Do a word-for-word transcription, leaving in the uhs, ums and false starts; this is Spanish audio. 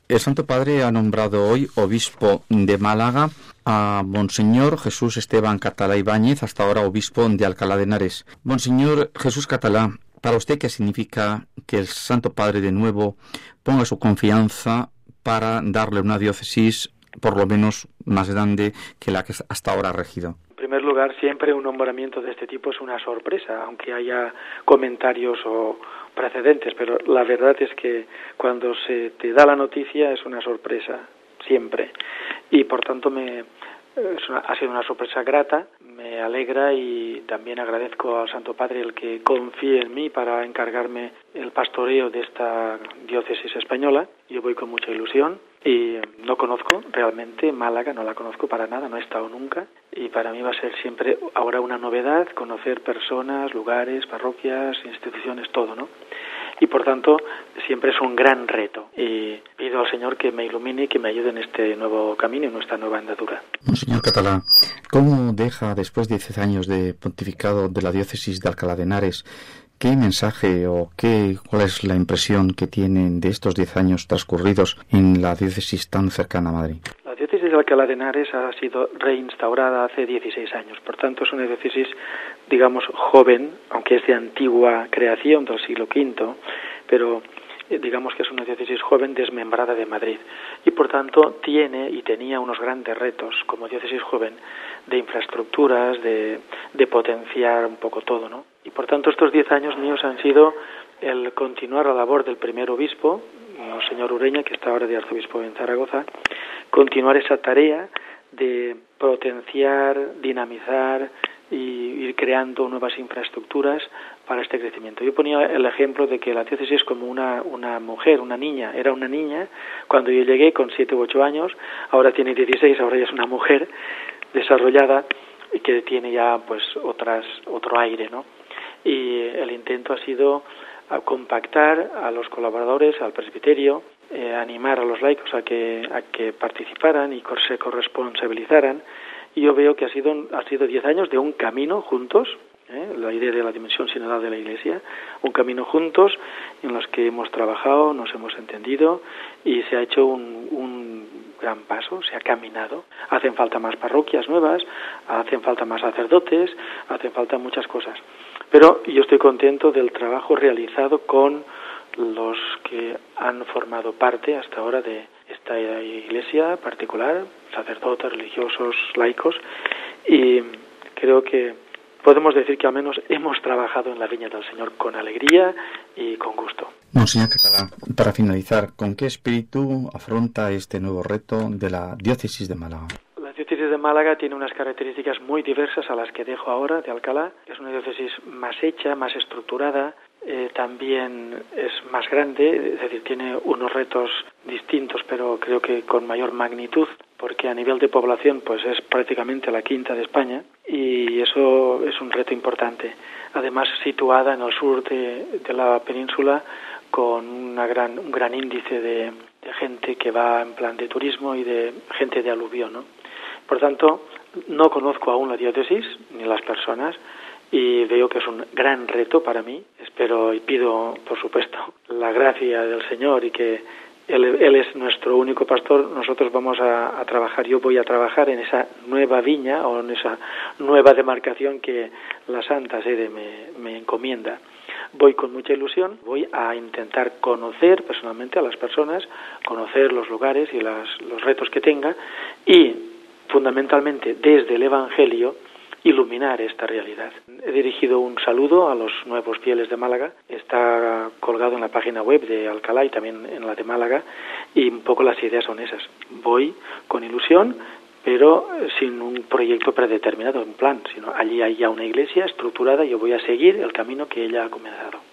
El Santo Padre ha nombrado hoy obispo de Málaga a Monseñor Jesús Esteban Catalá Ibáñez, hasta ahora obispo de Alcalá de Henares. Monseñor Jesús Catalá, ¿para usted qué significa que el Santo Padre de nuevo ponga su confianza para darle una diócesis por lo menos más grande que la que hasta ahora ha regido? En primer lugar, siempre un nombramiento de este tipo es una sorpresa, aunque haya comentarios o precedentes, pero la verdad es que cuando se te da la noticia es una sorpresa, siempre. Y por tanto me es una, ha sido una sorpresa grata, me alegra y también agradezco al Santo Padre el que confíe en mí para encargarme el pastoreo de esta diócesis española. Yo voy con mucha ilusión y no conozco realmente Málaga, no la conozco para nada, no he estado nunca y para mí va a ser siempre ahora una novedad conocer personas, lugares, parroquias, instituciones, todo, ¿no? Y por tanto siempre es un gran reto y pido al Señor que me ilumine y que me ayude en este nuevo camino, en nuestra nueva andadura. Monseñor Catalá, ¿cómo deja después de diez años de pontificado de la diócesis de Alcalá de Henares? ¿Qué mensaje o qué, cuál es la impresión que tienen de estos diez años transcurridos en la diócesis tan cercana a Madrid? La diócesis de Alcalá de Henares ha sido reinstaurada hace dieciséis años, por tanto es una diócesis, digamos, joven, aunque es de antigua creación del siglo quinto, pero eh, digamos que es una diócesis joven desmembrada de Madrid y por tanto tiene y tenía unos grandes retos como diócesis joven de infraestructuras, de, de potenciar un poco todo, ¿no? Y por tanto estos diez años míos han sido el continuar la labor del primer obispo, Monseñor Ureña, que está ahora de arzobispo en Zaragoza, continuar esa tarea de potenciar, dinamizar y ir creando nuevas infraestructuras para este crecimiento. Yo ponía el ejemplo de que la diócesis es como una, una mujer, una niña. Era una niña cuando yo llegué con siete u ocho años, ahora tiene dieciséis, ahora ya es una mujer desarrollada y que tiene ya pues otras otro aire, ¿no? Y el intento ha sido a compactar a los colaboradores, al presbiterio, eh, animar a los laicos a que a que participaran y se corresponsabilizaran. Y yo veo que ha sido ha sido diez años de un camino juntos, ¿eh? La idea de la dimensión sinodal de la Iglesia, un camino juntos en los que hemos trabajado, nos hemos entendido y se ha hecho un, un gran paso, se ha caminado. Hacen falta más parroquias nuevas, hacen falta más sacerdotes, hacen falta muchas cosas. Pero yo estoy contento del trabajo realizado con los que han formado parte hasta ahora de esta iglesia particular, sacerdotes, religiosos, laicos, y creo que podemos decir que al menos hemos trabajado en la viña del Señor con alegría y con gusto. Monseñor Catalá, para finalizar, ¿con qué espíritu afronta este nuevo reto de la diócesis de Málaga? La diócesis de Málaga tiene unas características muy diversas a las que dejo ahora de Alcalá. Es una diócesis más hecha, más estructurada, eh, también es más grande, es decir, tiene unos retos distintos, pero creo que con mayor magnitud, porque a nivel de población pues es prácticamente la quinta de España y eso es un reto importante. Además, situada en el sur de, de la península con una gran, un gran índice de, de gente que va en plan de turismo y de gente de aluvión, ¿no? Por tanto, no conozco aún la diócesis ni las personas y veo que es un gran reto para mí. Espero y pido, por supuesto, la gracia del Señor y que Él, él es nuestro único pastor. Nosotros vamos a, a trabajar, yo voy a trabajar en esa nueva viña o en esa nueva demarcación que la Santa Sede me, me encomienda. Voy con mucha ilusión, voy a intentar conocer personalmente a las personas, conocer los lugares y las, los retos que tenga y fundamentalmente desde el Evangelio iluminar esta realidad. He dirigido un saludo a los nuevos fieles de Málaga, está colgado en la página web de Alcalá y también en la de Málaga y un poco las ideas son esas. Voy con ilusión, pero sin un proyecto predeterminado, un plan, sino allí hay ya una iglesia estructurada y yo voy a seguir el camino que ella ha comenzado.